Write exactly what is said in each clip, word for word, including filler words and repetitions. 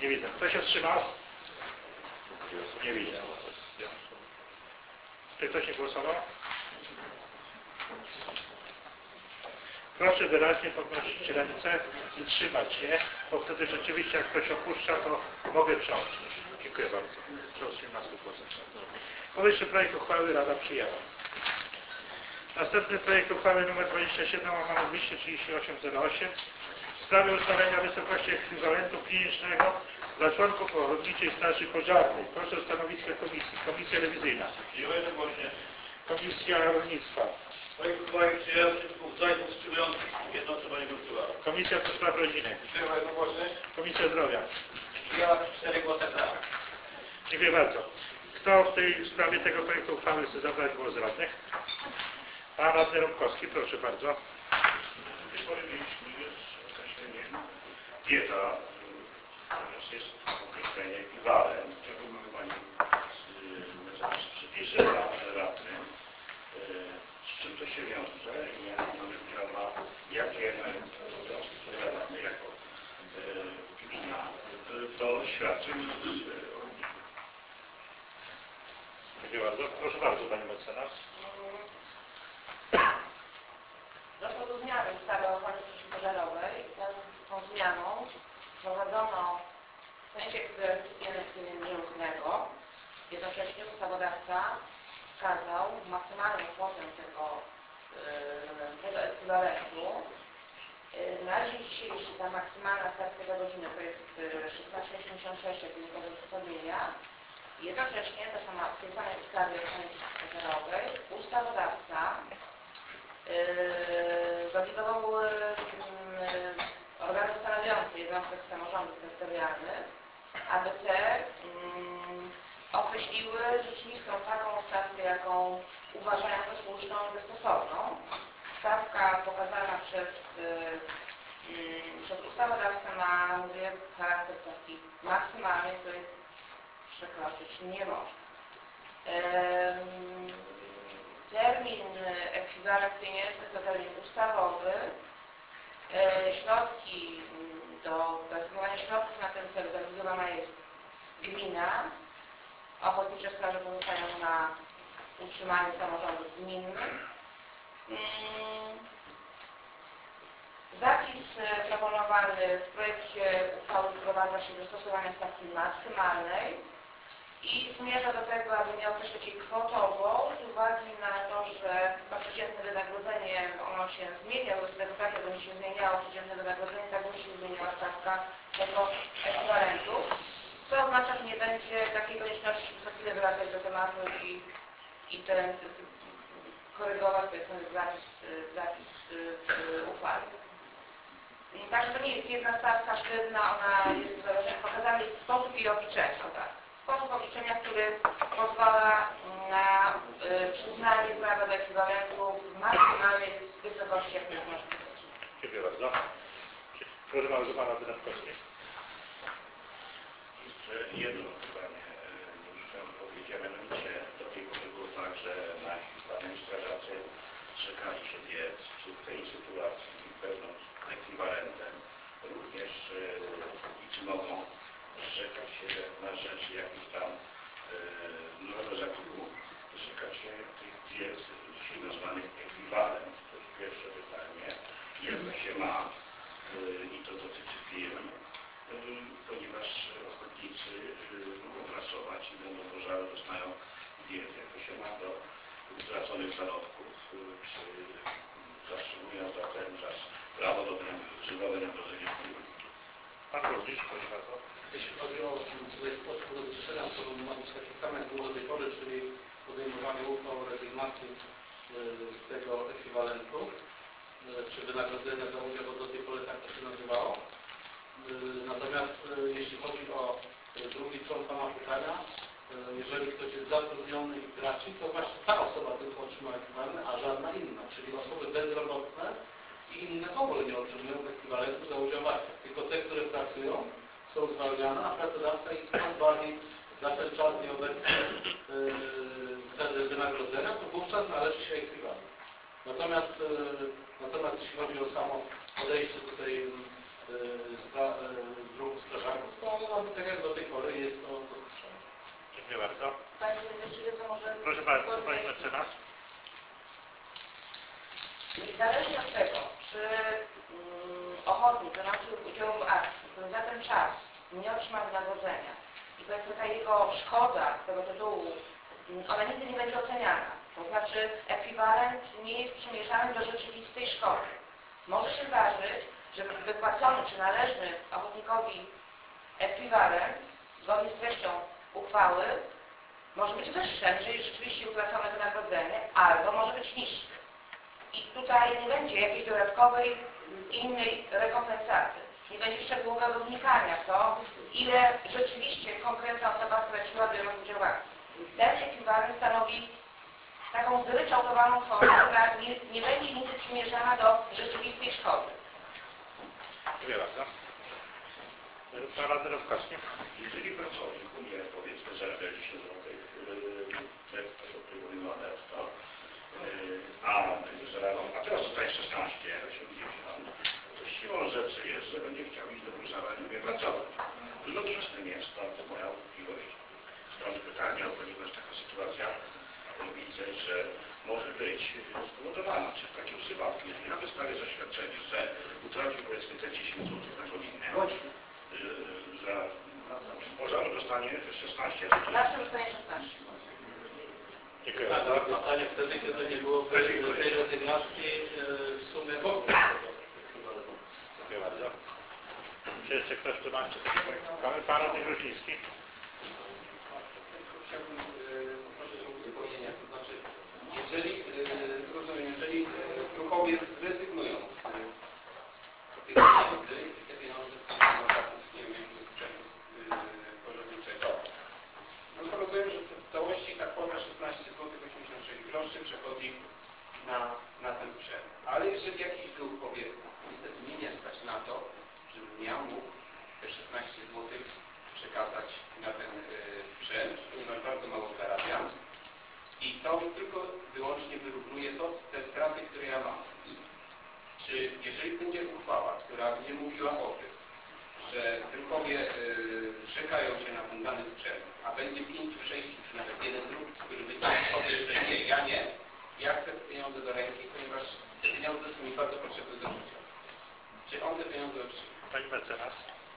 Nie widzę. Kto się wstrzymał? Nie widzę. Czy ktoś nie głosował? Proszę wyraźnie podnosić ręce i trzymać je, bo wtedy rzeczywiście jak ktoś opuszcza, to mogę przełączyć. Dziękuję bardzo. Przy osiemnastu głosach. Powyższy projekt uchwały Rada przyjęła. Następny projekt uchwały nr dwadzieścia siedem łamane dwieście trzydzieści osiem zero osiem w sprawie ustalenia wysokości ekwiwalentu pieniężnego dla członków Ochotniczej Straży Pożarnej. Proszę o stanowisko komisji. Komisja rewizyjna. Jednogłośnie. Komisja Rolnictwa. Projekt uchwały przyjęty dwóch za i dwóch wstrzymujących. Jedno osoba nie głosowała. Komisja do Spraw Rodziny. Przyjęła jednogłośnie. Komisja Zdrowia. Ja cztery głosy za. Dziękuję bardzo. Kto w tej sprawie tego projektu uchwały chce zabrać głos z radnych? Pan radny Rąbkowski, proszę bardzo. Do tej pory mieliśmy już określenie dieta, ponieważ jest określenie ekwiwalent, czego mamy Pani zaraz przepisy radny. Z czym to się wiąże i jakie mamy prawa, jakie obowiązki sobie radny jako gmina do świadczeń z rolników. Dziękuję bardzo. Proszę bardzo, Pani mecenas. Doszło do zmiany ustawy o ochronie przeciwpożarowej. Tą zmianą wprowadzono pojęcie ekwiwalentu pieniężnego. Jednocześnie ustawodawca wskazał maksymalną kwotę tego, tego ekwiwalentu. Na dzień dzisiejszy ta maksymalna stawka za godzinę to jest szesnaście osiemdziesiąt sześć jak wynika z uzasadnienia. Jednocześnie ta sama, w tej samej ustawie o ochronie przeciwpożarowej ustawodawca Yy, zobligował yy, organy stanowiące jednostek samorządów terytorialnych, aby te yy, określiły rzeczywistą taką stawkę, jaką uważają za słuszną i za stosowną. Stawka pokazana przez, yy, yy, przez ustawodawcę ma, mówię, charakter stawki maksymalnej, której przekroczyć nie można. Yy, Termin ekwiwalent pieniężny to termin ustawowy. Środki do wydatkowania środków na ten cel zobligowana jest gmina. Ochotnicze straże pozostają na utrzymaniu samorządów gminnych. Zapis proponowany w projekcie uchwały wprowadza się do stosowania stawki maksymalnej i zmierza do tego, aby nie określać jej kwotowo, z uwagi na to, że to przeciętne wynagrodzenie ono się zmienia, wobec tego tak jak będzie się zmieniało przeciętne wynagrodzenie, tak będzie się zmieniała stawka tego ekwiwalentu, co oznacza, że nie będzie takiej konieczności co chwilę wracać do tematu i, i ten korygować powiedzmy zapis, zapis w uchwale. Także to nie jest jedna stawka sztywna, ona jest uzależniona, pokazany jest sposób jej obliczenia. Tak. Sposób obliczenia, który pozwala na y, przyznanie prawa do ekwiwalentu w maksymalnej wysokości, jak to jest możliwe. Dziękuję bardzo. Proszę bardzo, Pana Wydawkowski. Jeszcze jedno pytanie już chciałem powiedzieć, a mianowicie do tej pory było tak, że nasi pani strażacy zrzekali się diet, czy w tej sytuacji będąc ekwiwalentem również i czy mogą zrzekać się na rzecz jakichś tam yy, nowego zakupu, zrzekać się tych diet dzisiaj nazwanych ekwiwalent. To jest pierwsze pytanie. Jak to się ma yy, i to dotyczy firm, yy, ponieważ ochotnicy yy, mogą pracować i będą pożary, dostają diety. Jak to się ma do utraconych zarobków, yy, czy zatrzymują za ten czas prawo do żywowe wynagrodzenia firmy? Pan Burmistrz, proszę bardzo. Jeśli chodzi o tutaj sposób rozliczenia, to ma być taki sam jak było do tej pory, czyli podejmowanie uchwał o rezygnacji z tego ekwiwalentu, czy wynagrodzenia za udział, bo do tej pory tak to się nazywało. Natomiast jeśli chodzi o drugi człon pana pytania, jeżeli ktoś jest zatrudniony i traci, to właśnie ta osoba tylko otrzyma ekwiwalent, a żadna inna, czyli osoby bezrobotne i inne w ogóle nie otrzymują ekwiwalentu za udział w akcjach, tylko te, które pracują, są zwalniane, a pracodawca ich pozbawi na ten czas nieobecny yy, wynagrodzenia, to wówczas należy się ekwiwalent. Natomiast, yy, natomiast jeśli chodzi o samo podejście tutaj yy, z, pra, yy, z ruchu strażaków, to ono tak jak do tej pory jest to dopuszczone. Dziękuję bardzo. Państwo jeszcze wiedzą, może... Proszę bardzo, pani mecenas. Niezależnie od tego, czy mm, ochotnik biorący udział w akcji, który za ten czas nie otrzyma wynagrodzenia i powiedzmy ta jego szkoda z tego tytułu, mm, ona nigdy nie będzie oceniana. To znaczy ekwiwalent nie jest przymierzany do rzeczywistej szkody. Może się zdarzyć, że wypłacony czy należny ochotnikowi ekwiwalent zgodnie z treścią uchwały może być wyższy, aniżeli rzeczywiście utracone wynagrodzenie, albo może być niższy. I tutaj nie będzie jakiejś dodatkowej, innej rekompensaty. Nie będzie szczegółowego wnikania w to, ile rzeczywiście konkretna osoba straciła biorąc udział w akcji. Ten ekwiwalent stanowi taką zryczałtowaną kwotę, która nie, nie będzie nigdy przymierzana do rzeczywistej szkody. Dziękuję bardzo. Pan radny Rowkowski. Jeżeli pracownik umie, powiedzmy, zarabia dziesięć złotych netto, to mówimy netto, a zarabiam, a teraz tutaj szesnaście, osiemdziesiąt, to siłą rzeczy jest, że będzie chciał iść do Bruksela i nie pracować. Logicznym jest to moja wątpliwość. Stąd pytanie, ponieważ taka sytuacja widzę, że może być spowodowana. Czy w takim przypadku, jeżeli ja wystawię zaświadczenie, że utracił powiedzmy te dziesięć złotych na godzinę, że pożar dostanie szesnaście, Zawsze dostanie szesnaście. Dziękuję Tak, bardzo. dostanie wtedy, kiedy nie było tej rezygnacji w sumie w ogóle. Dziękuję bardzo. Czy jeszcze ktoś tu ma Pan radny Gruźlicki? Chciałbym poprosić o uzupełnienie, to znaczy, jeżeli, rozumiem, jeżeli druhowie zrezygnują z tych pieniędzy i te pieniądze wpłyną na zakup, nie wiem, jakiegoś sprzętu pożarniczego, no to rozumiem, że w całości ta kwota szesnaście złotych osiemdziesiąt sześć groszy przechodzi na, na ten sprzęt. Ale jeżeli jakiś druh powie, niestety mnie nie stać na to, żebym ja mógł te szesnaście złotych przekazać na ten y, sprzęt, ponieważ bardzo mało zarabiam i to mi tylko wyłącznie wyrównuje to, te straty, które ja mam. Czy jeżeli będzie uchwała, która będzie mówiła o tym, że druhowie y, czekają się na ten dany sprzęt, a będzie pięciu, sześciu, czy nawet jeden druh, który wyciągnie powie, że nie, ja nie, ja chcę te pieniądze do ręki, ponieważ te pieniądze są mi bardzo potrzebne do życia. Czy on te pieniądze otrzyma? Pani mecenas.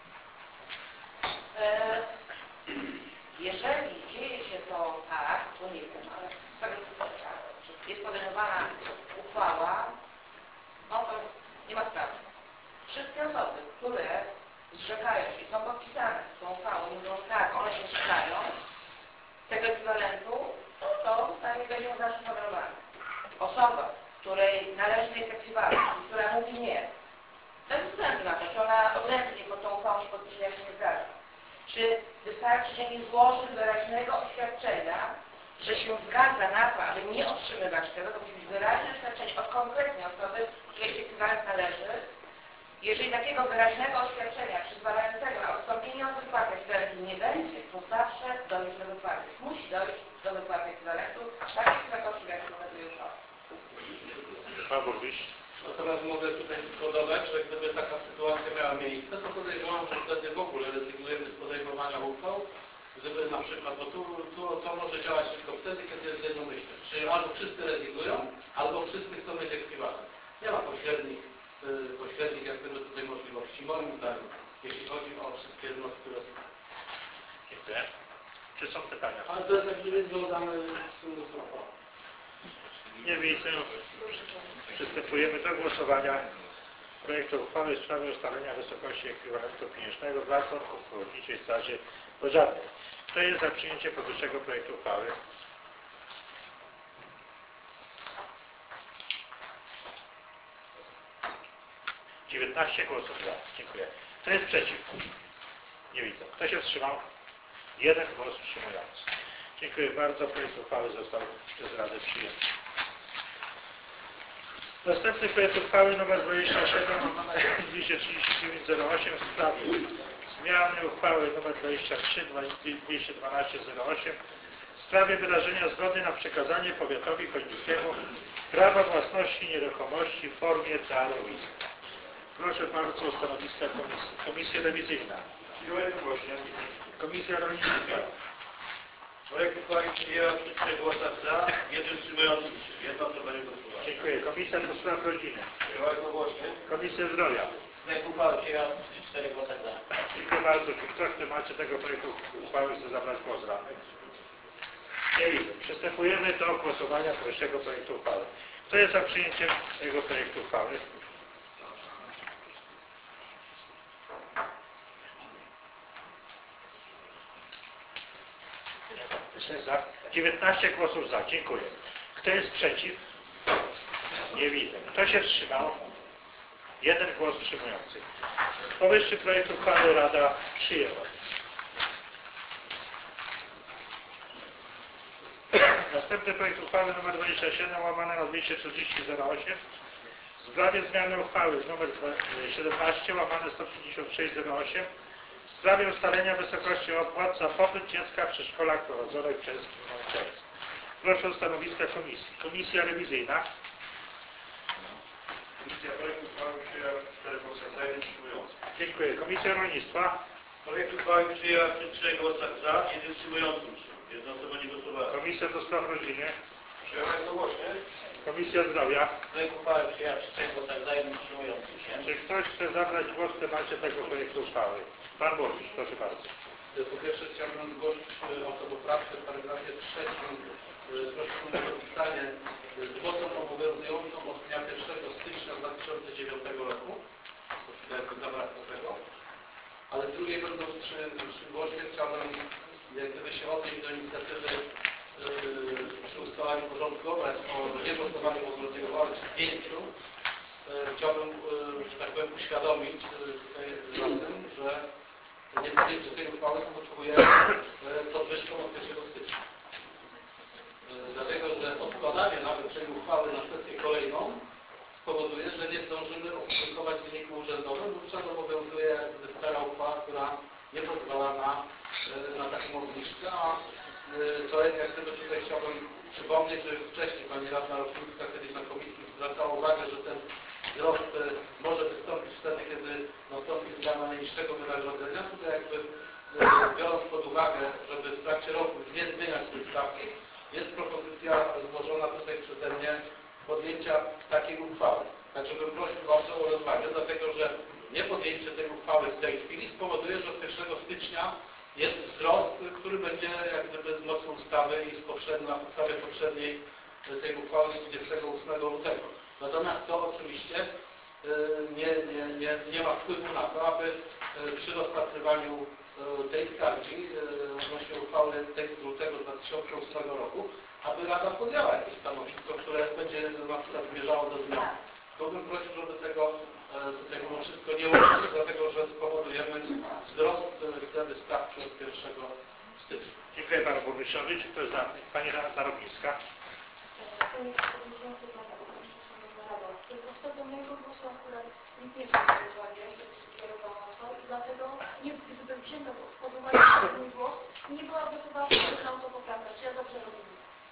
E, Jeżeli dzieje się to tak, to nie wiem, ale sobie jest podejmowana uchwała, no to nie ma sprawy. Wszystkie osoby, które zrzekają się i są podpisane z tą uchwałą, mówią tak, one się zrzekają tego ekwiwalentu, no to zostanie będzie mu dalszy podarowany. Osoba, której należny jest ekwiwalent, która mówi nie, bez względu na to, czy ona odręcznie pod tą uchwałą się podpisze, jak się nie zgadza. Czy wystarczy, że nie złoży wyraźnego oświadczenia, że się zgadza na to, aby nie otrzymywać tego, to musi być wyraźne oświadczenie od konkretnej osoby, której się ekwiwalent należy. Jeżeli takiego wyraźnego oświadczenia przyzwalającego na odstąpienie od wypłaty ekwiwalentu nie będzie, to zawsze dojdzie do wypłaty. Musi dojść do wypłaty ekwiwalentu w takiej wysokości, w jakiej pokazuje uchwała. Pan burmistrz. Natomiast mogę tutaj tylko dodać, że gdyby taka sytuacja miała miejsce, to podejrzewam, że wtedy w ogóle rezygnujemy z podejmowania uchwał, gdyby na przykład, bo tu, tu to może działać tylko wtedy, kiedy jest jednomyślne. Czyli albo wszyscy rezygnują, albo wszyscy chcą mieć ekwiwalent. Nie ma pośrednich, yy, pośrednich jak gdyby tutaj możliwości, moim zdaniem, jeśli chodzi o wszystkie jednostki, które są. Dziękuję. Czy są pytania? Ale to jest jak gdyby związane z tym uchwałą. Nie widzę. Przystępujemy do głosowania projektu uchwały w sprawie ustalenia wysokości ekwiwalentu pieniężnego dla członków Ochotniczej Straży Pożarnej. Kto jest za przyjęciem powyższego projektu uchwały? dziewiętnaście głosów za. Dziękuję. Kto jest przeciw? Nie widzę. Kto się wstrzymał? Jeden głos wstrzymujący. Dziękuję bardzo. Projekt uchwały został przez Radę przyjęty. Następny projekt uchwały nr dwadzieścia siedem dwieście trzydzieści dziewięć zero osiem w sprawie zmiany uchwały nr dwadzieścia trzy dwieście dwanaście zero osiem w sprawie wyrażenia zgody na przekazanie powiatowi chojnickiemu prawa własności nieruchomości w formie darowiska. Proszę bardzo o stanowiska komisji. Komisja rewizyjna. Przyjąłem Jednogłośnie. Komisja Rolnictwa. Projekt uchwały przyjęła przy trzech głosach za, jednym wstrzymującym się. Jedna osoba nie głosowała. Dziękuję. Komisja do Spraw Rodziny. Przyjęła jednogłośnie. Komisja Zdrowia. Projekt uchwały przyjęła przy czterech głosach za. Dziękuję bardzo. Czy ktoś w temacie tego projektu uchwały chce zabrać głos? Radnych? Nie widzę. Przystępujemy do głosowania powyższego projektu uchwały. Kto jest za przyjęciem tego projektu uchwały? Za. dziewiętnaście głosów za. Dziękuję. Kto jest przeciw? Nie widzę. Kto się wstrzymał? Jeden głos wstrzymujący. Powyższy projekt uchwały Rada przyjęła. Następny projekt uchwały nr dwadzieścia siedem łamane na dwieście czterdzieści zero osiem w sprawie zmiany uchwały nr siedemnaście łamane sto pięćdziesiąt sześć zero osiem w sprawie ustalenia wysokości opłat za pobyt dziecka w przedszkolach prowadzonych przez gminę Czersk. Proszę o stanowiska komisji. Komisja rewizyjna. Komisja projekt uchwały przyjęła przy czterech głosach za, jednym wstrzymującym. Dziękuję. Komisja rolnictwa. Projekt uchwały przyjęła przy trzech głosach za, jednym wstrzymującym się. Jedna osoba nie głosowała. Komisja do Spraw Rodziny. Przyjęła jednogłośnie. Komisja Zdrowia. Projekt uchwały przyjęła przy trzech głosach za, jednym wstrzymującym się. Czy ktoś chce zabrać głos w temacie tego projektu uchwały? Pan burmistrz, proszę bardzo. Po pierwsze chciałbym zgłosić autopoprawkę w paragrafie trzecim. Prosiłbym o zapisanie z kwotą obowiązującą od dnia pierwszego stycznia dwa tysiące dziewiątego roku. Jakby zabrakło tego. Ale z drugiej, będąc przy, przy głosie, chciałbym jak gdyby się odnieść do inicjatywy yy, przy ustalaniu porządku obrad o niegłosowaniu w ogóle tej uchwały przy pięciu. Yy, chciałbym, yy, że tak powiem, uświadomić yy, tutaj na tym, że niepodjęcie tej uchwały skutkuje yy, podwyżką od pierwszego stycznia. Yy, dlatego, że odkładanie nawet tej uchwały na sesję kolejną spowoduje, że nie zdążymy opublikować wyniku urzędowego, wówczas obowiązuje stara uchwała, która nie pozwala na, na taką obniżkę, a to jak gdyby tutaj chciałbym przypomnieć, że wcześniej pani radna Ropińska kiedyś na komisji zwracała uwagę, że ten wzrost może wystąpić wtedy, kiedy nastąpi zmiana najniższego wynagrodzenia. Tutaj jakby biorąc pod uwagę, żeby w trakcie roku nie zmieniać tej stawki, jest propozycja złożona tutaj przeze mnie podjęcia takiej uchwały. Także bym prosił bardzo o rozwagę, dlatego że niepodjęcie tej uchwały w tej chwili spowoduje, że od pierwszego stycznia jest wzrost, który będzie jak gdyby z mocy ustawy i z poprzedniej, na podstawie poprzedniej tej uchwały z dwudziestego ósmego lutego. Natomiast to oczywiście nie, nie, nie, nie ma wpływu na to, aby przy rozpatrywaniu tej skargi odnośnie uchwały tej z lutego dwa tysiące ósmego roku, aby Rada podjęła jakieś stanowisko, które będzie na przykład zmierzało do zmian. To bym prosił, żeby tego tutaj mimo wszystko nie łączyć, dlatego że spowodujemy wzrost wtedy stawki od pierwszego stycznia. Dziękuję panu burmistrzowi. Czy ktoś za? Pani Radna Ropińska. Panie Przewodniczący, Pana Burmistrza, Szanowna Rado. Podczas mojego głosu akurat nikt nie wziął pod uwagę, żeby się kierował na to i dlatego nie, gdyby wzięto pod uwagę mój głos, nie byłaby chyba żadna autopoprawka. Czy ja dobrze rozumiem?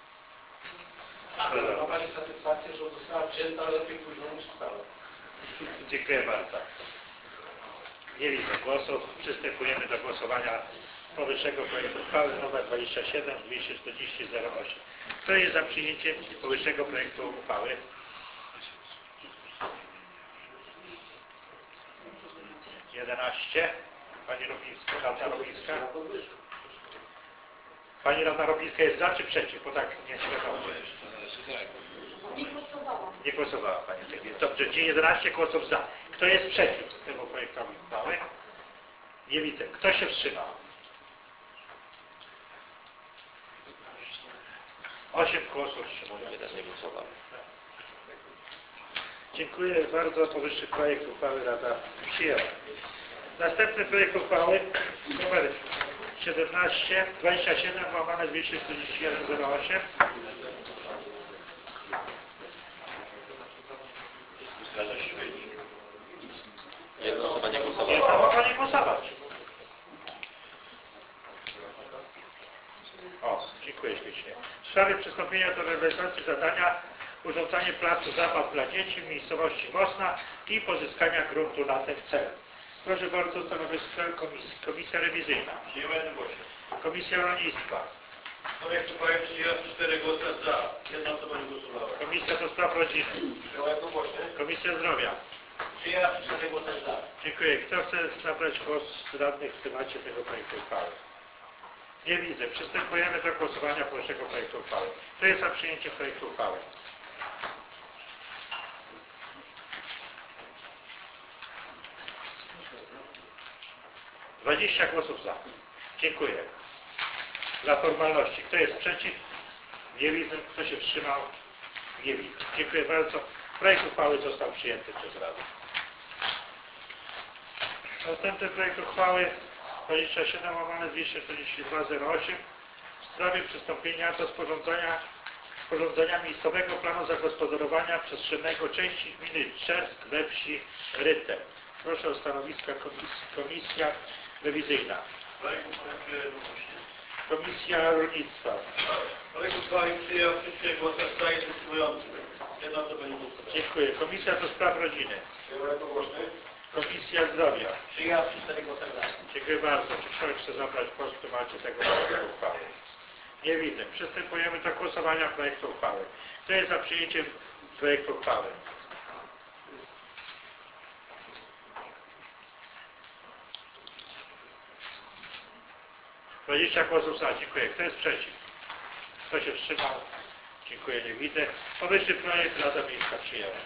Ma Pani satysfakcję, że została wzięta lepiej późno niż wcale. Dziękuję bardzo. Nie widzę głosów. Przystępujemy do głosowania powyższego projektu uchwały nr dwadzieścia siedem dwieście czterdzieści zero osiem. Kto jest za przyjęciem powyższego projektu uchwały? jedenaście. Pani Robińska, Radna Robińska. Pani Radna Robińska jest za czy przeciw? Bo tak nie świadomo. Nie głosowałam. Nie głosowała Pani w tej chwili. Dobrze, czyli jedenaście głosów za. Kto jest przeciw temu projektowi uchwały? Nie widzę. Kto się wstrzymał? Osiem głosów wstrzymujących. Jeden nie głosował. Dziękuję bardzo. Powyższy projekt uchwały Rada przyjęła. Następny projekt uchwały numer siedemnaście, dwadzieścia siedem łamane dwieście czterdzieści jeden zero osiem. Zgadza się wynik. Jedna osoba nie Jedna głosowała. mogła nie głosować. O, dziękuję ślicznie. W sprawie przystąpienia do realizacji zadania urządzanie placu zabaw dla dzieci w miejscowości Mosna i pozyskania gruntu na ten cel. Proszę bardzo, stanowisko komisji. Komisja rewizyjna. Przyjęła jednogłośnie. Komisja rolnictwa. Projekt uchwały przyjęła przy czterech głosach za. Jedna osoba nie głosowała. Komisja do spraw rodziny. Przyjęła jednogłośnie. Komisja zdrowia. Przyjęła przy czterech głosach za. Dziękuję. Kto chce zabrać głos z radnych w temacie tego projektu uchwały? Nie widzę. Przystępujemy do głosowania powyższego projektu uchwały. Kto jest za przyjęciem projektu uchwały? dwadzieścia głosów za. Dziękuję. Dla formalności. Kto jest przeciw? Nie widzę. Kto się wstrzymał? Nie widzę. Dziękuję bardzo. Projekt uchwały został przyjęty przez Radę. Następny projekt uchwały dwadzieścia siedem łamane dwieście czterdzieści dwa zero osiem w sprawie przystąpienia do sporządzania, sporządzenia miejscowego planu zagospodarowania przestrzennego części gminy Czersk we wsi Ryte. Proszę o stanowiska komisji, komisja rewizyjna. Projekt uchwały przyjęła jednogłośnie. Komisja rolnictwa. Projekt uchwały przyjęła przy czterech głosach za i wstrzymujących. Jedna osoba nie głosowała. Dziękuję. Komisja do spraw rodziny. Przyjęła jednogłośnie. Komisja zdrowia. Przyjęła przy czterech głosach za. Dziękuję bardzo. Czy ktoś chce zabrać głos w temacie tego projektu uchwały? Nie widzę. Przystępujemy do głosowania projektu uchwały. Kto jest za przyjęciem projektu uchwały? dwadzieścia głosów za. Dziękuję. Kto jest przeciw? Kto się wstrzymał? Dziękuję. Nie widzę. Powyższy projekt Rada Miejska przyjęła.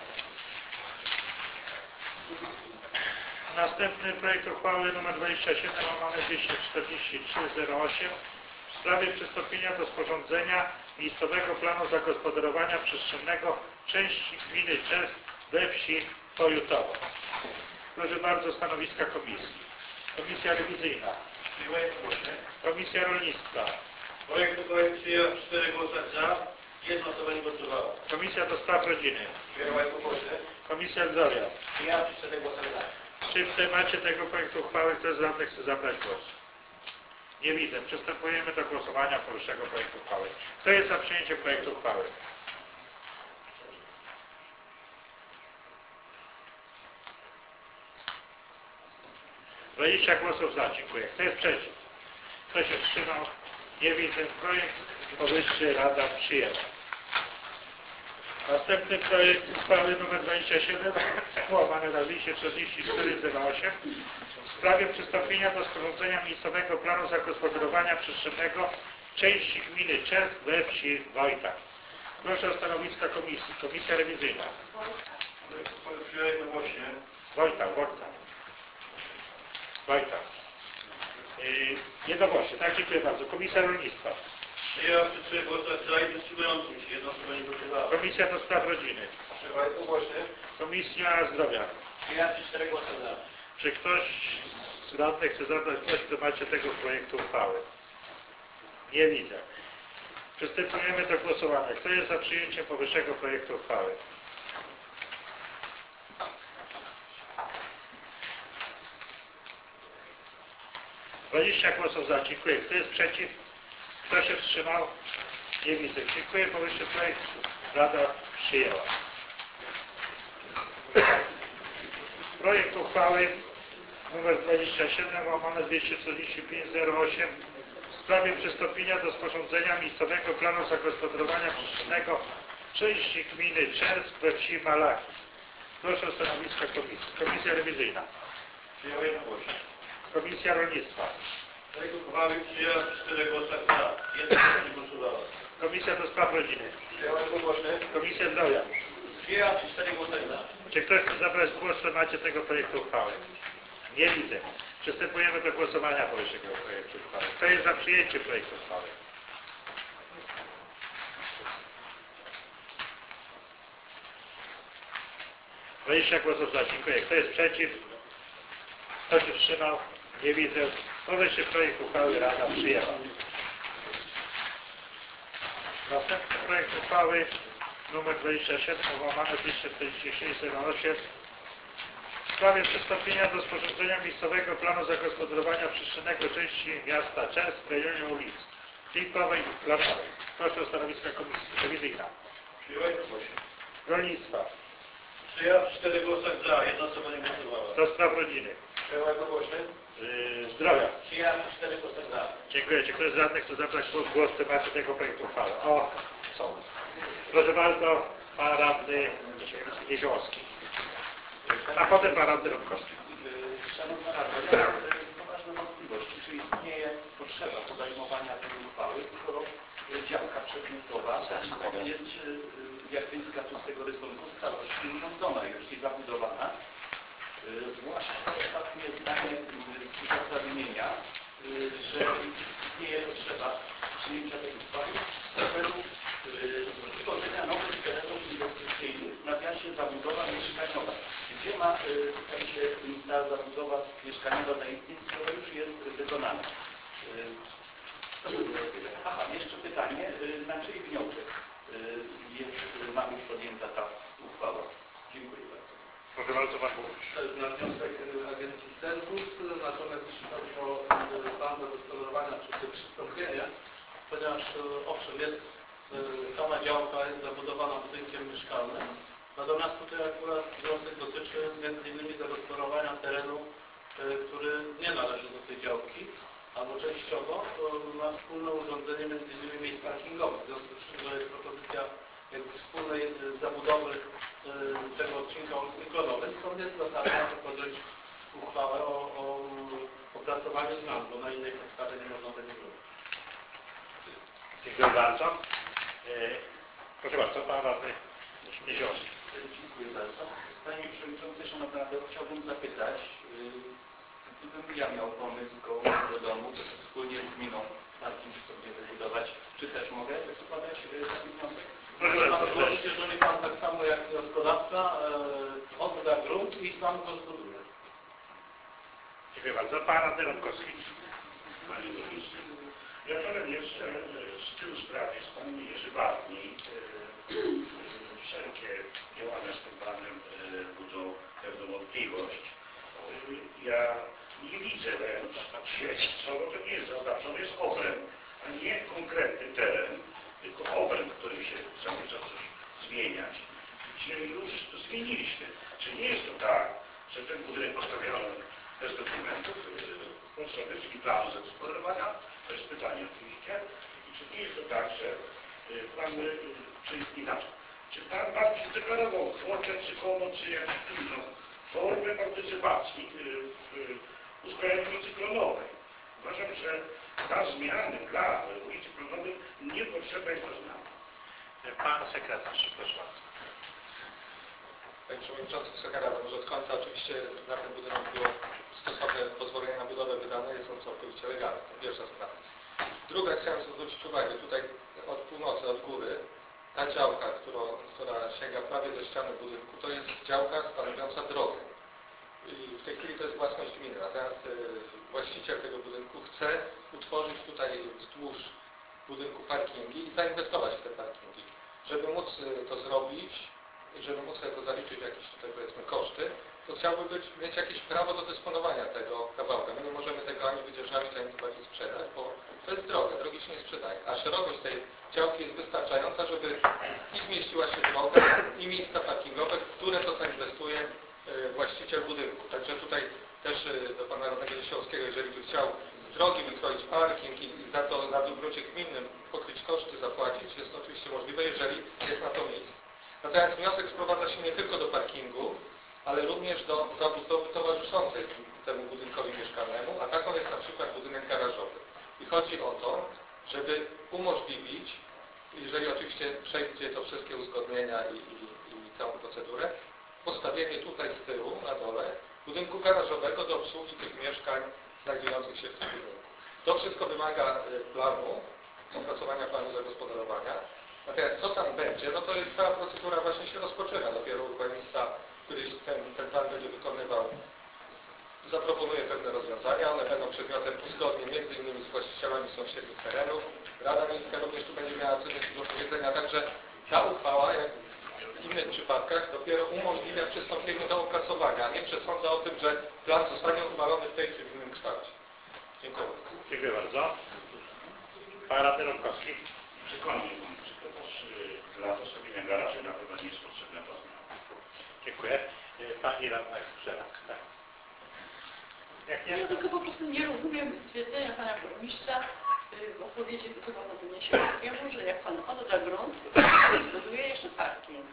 Następny projekt uchwały nr dwadzieścia siedem łamane dwieście czterdzieści trzy zero osiem w sprawie przystąpienia do sporządzenia miejscowego planu zagospodarowania przestrzennego części gminy Czersk we wsi Pojutowo. Proszę bardzo, stanowiska komisji. Komisja rewizyjna. Przyjęła jednogłośnie. Komisja rolnictwa. Projekt uchwały przyjęła przy czterech głosach za. Jedna osoba nie głosowała. Komisja do spraw rodziny. Przyjęła jednogłośnie. Komisja zdrowia. Przyjęła przy czterech głosach za. Czy w temacie tego projektu uchwały ktoś z radnych chce zabrać głos? Nie widzę. Przystępujemy do głosowania powyższego projektu uchwały. Kto jest za przyjęciem projektu uchwały? dwadzieścia głosów za. Dziękuję. Kto jest przeciw? Kto się wstrzymał? Nie widzę. Projekt powyższy Rada przyjęła. Następny projekt uchwały nr dwadzieścia siedem łamane na dwieście czterdzieści cztery zero osiem w sprawie przystąpienia do sporządzenia miejscowego planu zagospodarowania przestrzennego części gminy Czersk we wsi Wojta. Proszę o stanowiska komisji. Komisja rewizyjna. Projekt uchwały przyjęła jednogłośnie. Wojta, Wojta. Wojta. Yy, jednogłośnie, tak? Dziękuję bardzo. Komisja rolnictwa. Przyjęła przy trzech głosach za i wstrzymujących się. Jedna osoba nie głosowała. Komisja do spraw rodziny. Przyjęła jednogłośnie. Komisja zdrowia. Przyjęła przy czterech głosach za. Czy ktoś z radnych chce zabrać głos w temacie tego projektu uchwały? Nie widzę. Przystępujemy do głosowania. Kto jest za przyjęciem powyższego projektu uchwały? dwadzieścia głosów za. Dziękuję. Kto jest przeciw? Kto się wstrzymał? Nie widzę. Dziękuję. Powyższy projekt Rada przyjęła. Projekt uchwały nr dwadzieścia siedem łamane dwieście czterdzieści pięć zero osiem w sprawie przystąpienia do sporządzenia miejscowego planu zagospodarowania przestrzennego części gminy Czersk we wsi Malachis. Proszę o stanowiska komisji. Komisja rewizyjna. Przyjęła jednogłośnie. Komisja rolnictwa. Projekt uchwały przyjęła przy czterech głosach za. Jedna osoba nie głosowała. Komisja do spraw rodziny. Przyjęła jednogłośnie. Komisja zdrowia. Przyjęła przy czterech głosach za. Czy ktoś chce zabrać głos w temacie tego projektu uchwały? Nie widzę. Przystępujemy do głosowania powyższego projektu uchwały. Kto jest za przyjęciem projektu uchwały? dwadzieścia głosów za. Dziękuję. Kto jest przeciw? Kto się wstrzymał? Nie widzę. Powyższy projekt uchwały Rada przyjęła. Następny projekt uchwały nr dwadzieścia siedem łamane dwieście czterdzieści sześć zero osiem w sprawie przystąpienia do sporządzenia miejscowego planu zagospodarowania przestrzennego części miasta Czersk w rejonie ulic Flipowej i Planowej. Proszę o stanowiska komisji. Rewizyjna. Przyjęła jednogłośnie. Rolnictwa. Przyjęła przy czterech głosach za. Jedna osoba nie głosowała. Do spraw rodziny. Kto jednogłośnie? Yy, zdrowia. Przyjęty cztery głosy za. Dziękuję. Czy ktoś z radnych chce zabrać głos w temacie tego projektu uchwały? O, są. Proszę bardzo, pan radny Jeziorski. A potem pan radny Rąbkowski. Szanowna Rado, ja mam poważne wątpliwości, czy istnieje potrzeba podejmowania tej uchwały, skoro działka przedmiotowa jest, jak wynika tu z tego rysunku, w całości urządzona już i zabudowana. Zwłaszcza ostatnie zdanie z uzasadnienia, że istnieje potrzeba przyjęcia tej uchwały w celu tworzenia nowych terenów inwestycyjnych, w nawiasie zabudowa mieszkaniowa. Gdzie ma tutaj się ta zabudowa mieszkaniowa zaistnieć, skoro już jest wykonana? Aha, jeszcze pytanie, na czyj wniosek jest, ma być podjęta ta uchwała? Dziękuję bardzo. Proszę bardzo, pan burmistrz. To jest na wniosek Agencji Serwus, natomiast jeśli chodzi o plan zagospodarowania czy też przystąpienie, ponieważ owszem jest sama działka jest zabudowana budynkiem mieszkalnym, natomiast tutaj akurat wniosek dotyczy między innymi zagospodarowania terenu, który nie należy do tej działki, albo częściowo to ma wspólne urządzenie między innymi miejsc parkingowych, w związku z czym to jest propozycja jakby wspólnej zabudowy tego odcinka ulicy Klonowej. Stąd jest zasadne, aby podjąć uchwałę o, o opracowaniu zmian, bo na innej podstawie nie można tego zrobić. Dziękuję bardzo. Proszę bardzo, pan radny Jeziorski. Dziękuję bardzo. Panie Przewodniczący, Szanowna Rado, chciałbym zapytać, gdybym ja miał pomysł koło do domu, wspólnie z gminą parking sobie wybudować, czy też mogę składać taki wniosek? Proszę pan złożyć, jeżeli pan tak samo jak wnioskodawca e, odda grunt i sam go zbuduje. Dziękuję bardzo. Pan radny Rąbkowski. Panie Burmistrzu, wieczorem jeszcze z tyłu sprawy z panem Jerzy Bartni wszelkie działania z tym panem budzą pewną wątpliwość. Ja nie widzę wręcz świeckiego, to nie jest zaznaczone, jest obręb, a nie konkretny teren, tylko obręb, który się cały czas coś zmieniać, gdzie już zmieniliśmy. Czy nie jest to tak, że ten budynek postawiono bez dokumentów potrzeby, czyli planu zagospodarowania? To jest pytanie oczywiście. I czy nie jest to tak, że pan, czy inaczej, czy pan bardziej deklarował kwotę, czy pomoc, czy jakąś inną formę partycypacji w usprawnieniu ulicy Klonowej? Uważam, że ta zmiana dla ulicy Klonowej niepotrzebna jest ta zmiana. Pan sekretarz, proszę bardzo. Panie Przewodniczący, Wysoka Rada, może od końca oczywiście na ten budynek było stosowne pozwolenie na budowę wydane, jest on całkowicie legalny. To pierwsza sprawa. Druga, chciałem zwrócić uwagę, tutaj od północy, od góry, ta działka, którą, która sięga prawie do ściany budynku, to jest działka stanowiąca drogę. I w tej chwili to jest własność gminy, natomiast właściciel tego budynku chce utworzyć tutaj wzdłuż budynku parkingi i zainwestować w te parkingi. Żeby móc to zrobić, żeby móc sobie to zaliczyć jakieś tutaj powiedzmy koszty, to chciałby być, mieć jakieś prawo do dysponowania tego kawałka. My nie możemy tego ani wydzierżawić, ani chyba nie sprzedać, bo to jest droga, drogi się nie sprzedaje. A szerokość tej działki jest wystarczająca, żeby i zmieściła się droga, i miejsca parkingowe, w które to zainwestuje właściciel budynku. Także tutaj też do pana radnego Jeziorskiego, jeżeli by chciał z drogi wykroić parking i za to na gruncie gminnym pokryć koszty, zapłacić, jest to oczywiście możliwe, jeżeli jest na to miejsce. Natomiast wniosek sprowadza się nie tylko do parkingu, ale również do zabudowy towarzyszącej temu budynkowi mieszkalnemu, a taką jest na przykład budynek garażowy. I chodzi o to, żeby umożliwić, jeżeli oczywiście przejdzie to wszystkie uzgodnienia i, i, i całą procedurę, postawienie tutaj z tyłu, na dole, budynku garażowego do obsługi tych mieszkań znajdujących się w tym budynku. To wszystko wymaga planu, opracowania planu zagospodarowania. Natomiast co tam będzie, no to jest cała procedura właśnie się rozpoczyna. Dopiero urbanista, który ten, ten plan będzie wykonywał, zaproponuje pewne rozwiązania. One będą przedmiotem uzgodnień między innymi z właścicielami sąsiednich terenów. Rada Miejska również tu będzie miała coś do powiedzenia. Także ta uchwała, jak w innych przypadkach, dopiero umożliwia przystąpienie do opracowania. Nie przesądza o tym, że plan zostanie uchwalony w tej czy w innym kształcie. Dziękuję bardzo. Dziękuję bardzo. Pan radny Rąbkowski. Przekona mnie pan sekretarz, dla postawienia garaży na pewno nie jest potrzebna ta zmiana. Dziękuję. Pani radna Żelazka. Tak. Jak nie, Ja tylko po prostu nie rozumiem stwierdzenia pana burmistrza y, w odpowiedzi chyba na doniesienie takiemu, że jak pan odda grunt, to zbuduje jeszcze parking.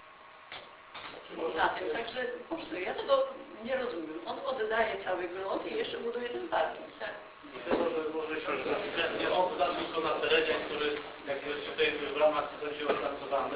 Na tym, także po prostu ja tego nie rozumiem. On oddaje cały grunt i jeszcze buduje ten parking, tak? Może, może się nie odda tylko na terenie, który jak jest tutaj w ramach będzie opracowany,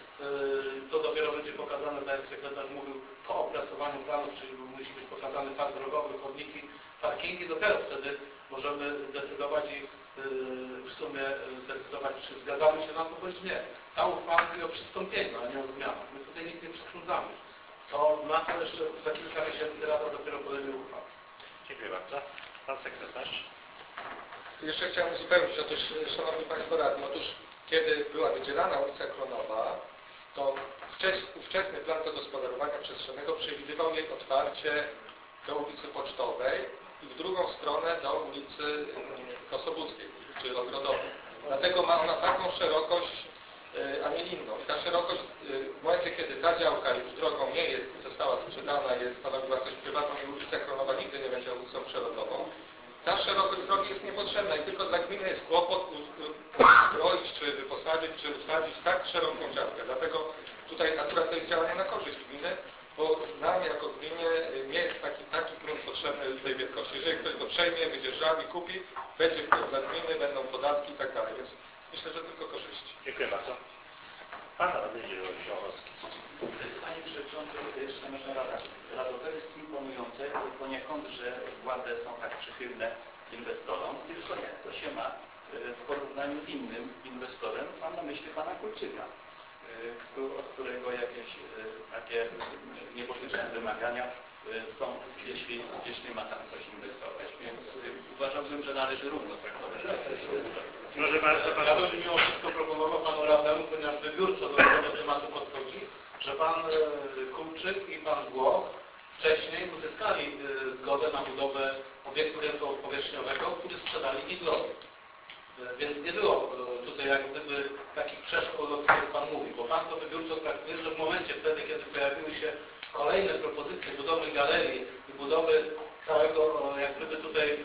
yy, to dopiero będzie pokazane, tak jak sekretarz mówił, po opracowaniu planów, czyli musi być pokazany pas drogowy, chodniki, parkingi, dopiero wtedy możemy decydować i yy, w sumie decydować, czy zgadzamy się na to, bądź nie. Ta uchwała mówi o przystąpieniu, a nie o zmianach. My tutaj nic nie przesądzamy. To na to jeszcze za kilka miesięcy Rada dopiero podejmie uchwałę. Dziękuję bardzo. Pan sekretarz. Jeszcze chciałem uzupełnić, otóż, Szanowni Państwo Radni, otóż kiedy była wydzielana ulica Kronowa, to wczes, ówczesny plan zagospodarowania przestrzennego przewidywał jej otwarcie do ulicy Pocztowej i w drugą stronę do ulicy Kosobuckiej, czy Ogrodowej. Dlatego ma ona taką szerokość, a nie inną. I ta szerokość w momencie, kiedy ta działka już drogą nie jest i została sprzedana, jest stanowi własność prywatną i ulica Kronowa nigdy nie będzie ulicą przelotową, ta szerokość drogi jest niepotrzebna i tylko dla gminy jest kłopot uzbroić, czy wyposażyć, czy utwardzić tak szeroką działkę. Dlatego tutaj akurat to jest działanie na korzyść gminy, bo nam jako gminie nie jest taki, taki grunt potrzebny tej wielkości. Jeżeli ktoś go przejmie, będzie żal i kupi, będzie wpływ dla gminy, będą podatki i tak dalej. Więc myślę, że tylko korzyści. Dziękuję bardzo. Pan radny Zielonośląski. Panie Przewodniczący, Szanowna Rada, Rado, to jest imponujące poniekąd, że władze są tak przychylne inwestorom, tylko jak to się ma w porównaniu z innym inwestorem, mam na myśli pana Kulczyka, od którego jakieś takie niebotyczne wymagania są, jeśli, jeśli ma tam coś inwestować. Więc uważałbym, że należy równo traktować takich inwestorów. Może bardzo pan... Ja bym mimo wszystko proponował panu radnemu, ponieważ wybiórczo do tego tematu podchodzi, że pan Kulczyk i pan Głoch wcześniej uzyskali zgodę na budowę obiektu rynkowo-powierzchniowego, który sprzedali Lidlowi. Więc nie było tutaj jak gdyby takich przeszkód, o których pan mówi, bo pan to wybiórczo traktuje, że w momencie wtedy, kiedy pojawiły się kolejne propozycje budowy galerii i budowy całego jak gdyby tutaj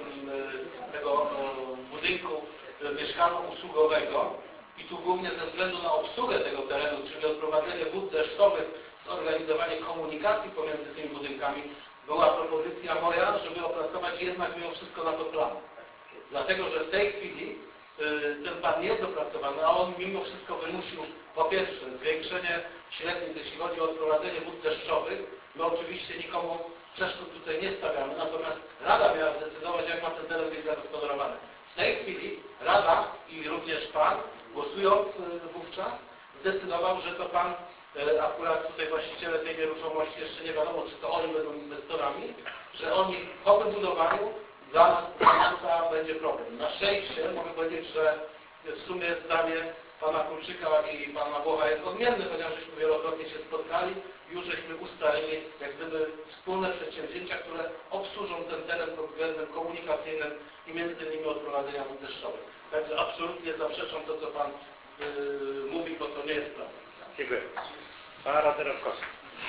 tego budynku mieszkalno-usługowego i tu głównie ze względu na obsługę tego terenu, czyli odprowadzenie wód deszczowych, zorganizowanie komunikacji pomiędzy tymi budynkami, była propozycja moja, żeby opracować jednak mimo wszystko na to plan. Dlatego, że w tej chwili y, ten plan jest opracowany, a on mimo wszystko wymusił po pierwsze zwiększenie średnic, jeśli chodzi o odprowadzenie wód deszczowych. My oczywiście nikomu przeszkód tutaj nie stawiamy, natomiast Rada miała zdecydować, jak ma ten teren być zagospodarowany. W tej chwili Rada i również Pan, głosując wówczas, zdecydował, że to Pan, akurat tutaj właściciele tej nieruchomości, jeszcze nie wiadomo, czy to oni będą inwestorami, że oni po wybudowaniu dla nas, dla nas będzie problem. Na szczęście mogę powiedzieć, że w sumie zdanie Pana Kulczyka i Pana Włocha jest odmienne, ponieważ żeśmy wielokrotnie się spotkali i już żeśmy ustalili jak gdyby wspólne przedsięwzięcia, które obsłużą ten teren pod względem komunikacyjnym i między innymi odprowadzenia wód deszczowych. Także absolutnie zaprzeczam to, co Pan yy, mówi, bo to nie jest prawda. Dziękuję. Pan radny Rafkowski.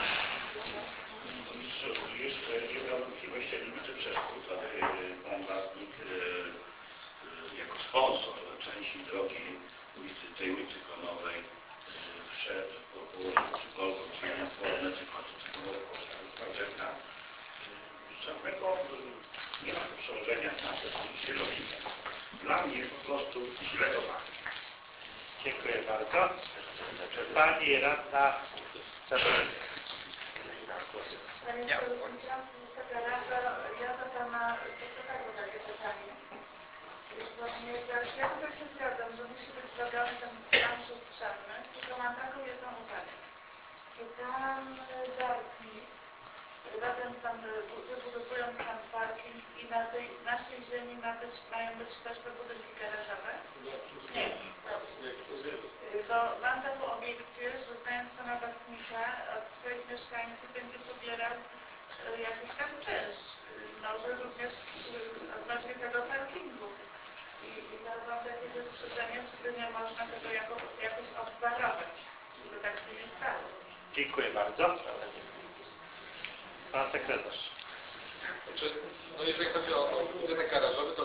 Jeszcze nie miał wątpliwości limity przeszkód, ale pan radnik jako sponsor części drogi ulicy, tej ulicy Klonowej wszedł po położeniu przykolów, czyli na formę cyklowego sprawdzenia. Żadnego nie ma to przełożenia na te środowiska. Dla mnie po prostu źle to ma. Dziękuję bardzo. Pani radna Czerwińska. Panie Przewodniczący, Wysoka Rado, ja do Pana sekretarza takie pytanie. Ponieważ ja tutaj się zgadzam, że musi być zrobiony ten plan przestrzenny, tylko mam taką jedną uwagę. Czy Pan Dartnik, razem tam wybudowując tam parking i na tej naszej ziemi ma być, mają być też te budynki garażowe? Nie. Bo mam taką obiekcję, że znając Pana Dartnika, od swoich mieszkańców będzie pobierał jakiś tam czynsz. Może również odnośnie tego parkingu. I, i to mam takie zastrzeżenie, czy by nie można tego jako, jakoś obwarować, żeby tak się nie stało. Dziękuję bardzo. Pan sekretarz. Czy, no jeżeli chodzi o, o budynek garażowy, to